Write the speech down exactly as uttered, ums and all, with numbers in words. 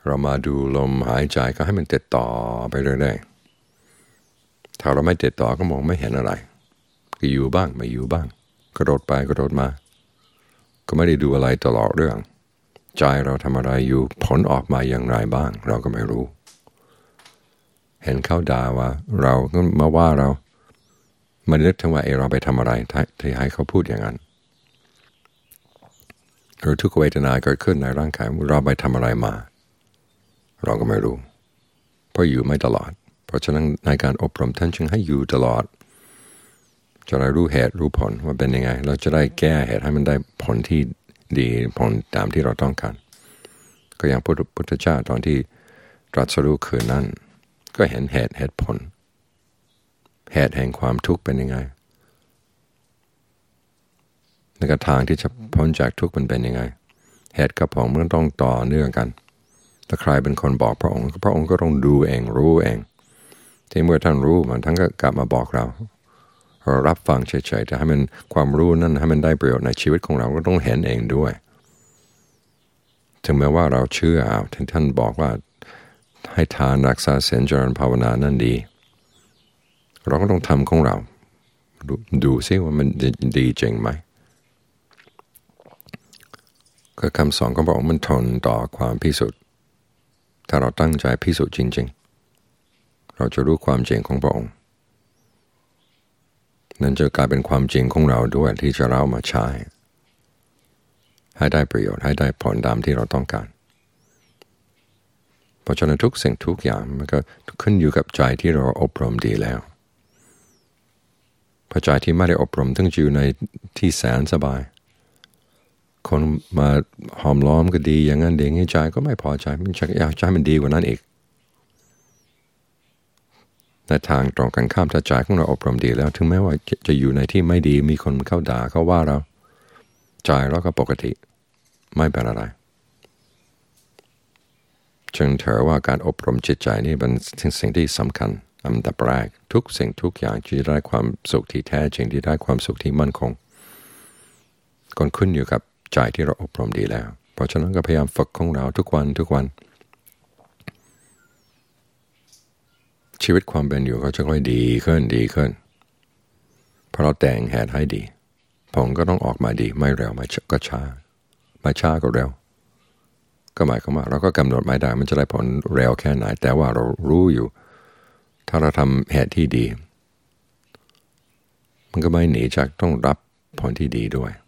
เรามาดูลมหายใจก็ให้มันติดต่อไปเรื่อยๆถ้าเราไม่ติดต่อก็มองไม่เห็นอะไรก็อยู่บ้างไม่อยู่บ้างกระโดดไปกระโดดมาก็ไม่ได้ดูอะไรตลอดเรื่องใจเราทำอะไรอยู่ผลออกมาอย่างไรบ้างเราก็ไม่รู้เห็นเขาด่าว่าเราก็มาว่าเรามันนึกถึงว่าเอเราไปทำอะไรที่ให้เขาพูดอย่างนั้นหรือทุกเวทนาเกิดขึ้นในร่างกายเราไปทำอะไรมาเราก็ไม่รู้เพราะอยู่ไม่ตลอดเพราะฉะนั้นในการอบรมท่านจึงให้อยู่ตลอดจะได้รู้เหตุรู้ผลว่าเป็นยังไงเราจะได้แก้เหตุให้มันได้ผลที่ดีผลตามที่เราต้องการก็อย่างพระพุทธเจ้าตอนที่ตรัสรู้คืนนั้นก็เห็นเหตุเหตุผลเหตุแห่งความทุกข์เป็นยังไงในกระทางที่จะพ้นจากทุกข์มันเป็นยังไงเหตุกับผลมันต้องต่อเนื่องกันถ้าใครเป็นคนบอกพระองค์พระองค์ก็ต้องดูเองรู้เองที่เมื่อท่านรู้มันท่านก็กลับมาบอกเราเรารับฟังเฉยๆแต่ให้มันความรู้นั้นให้มันได้ประโยชน์ในชีวิตของเราก็ต้องเห็นเองด้วยถึงแม้ว่าเราเชื่อเอาที่ท่านบอกว่าให้ทานรักษาศีลเจริญภาวนานั่นดีเราก็ต้องทำของเราดูดูซิว่ามันดีจริงไหมก็คำสอนของพระองค์มันทนต่อความพิสูจน์ถ้าเราตั้งใจพิสูจน์จริงๆเราจะรู้ความจริงของพระองค์นั่นจะกลายเป็นความจริงของเราด้วยที่จะเรามาใช้ให้ได้ประโยชน์ให้ได้ผลตามที่เราต้องการเพราะฉะนั้นทุกสิ่งทุกอย่างมันก็ขึ้นอยู่กับใจที่เราอบรมดีแล้วพอใจที่ไม่ได้อบรมต้องอยู่ในที่แสนสบายคนมาหอมล้อมก็ดีอย่างนั้นเด็กใจก็ไม่พอใจมันอยากใจมันดีกว่านั้นอีกในทางตรงกันข้ามถ้าใจของเราอบรมดีแล้วถึงแม้ว่าจะอยู่ในที่ไม่ดีมีคนเข้าด่าเขาว่าเราใจเราก็ปกติไม่เป็นอะไรจึงถือว่าการอบรมจิตใจนี่เป็นสิ่งที่สำคัญอันดับแรกทุกสิ่งทุกอย่างที่ได้ความสุขที่แท้จริงที่ได้ความสุขที่มั่นคงก็ขึ้นอยู่กับใจที่เราอบรมดีแล้วเพราะฉะนั้นก็พยายามฝึกของเราทุกวันทุกวันชีวิตความเป็นอยู่ก็จะค่อยดีขึ้นดีขึ้นเพราะเราแต่งเหตุให้ดีผลก็ต้องออกมาดีไม่เร็วไม่ก็ช้าไม่ช้าก็เร็วก็หมายความว่าเราก็กำหนดไม่ได้มันจะได้ผลเร็วแค่ไหนแต่ว่าเรารู้อยู่ถ้าเราทำเหตุที่ดีมันก็ไม่หนีจากต้องรับผลที่ดีด้วย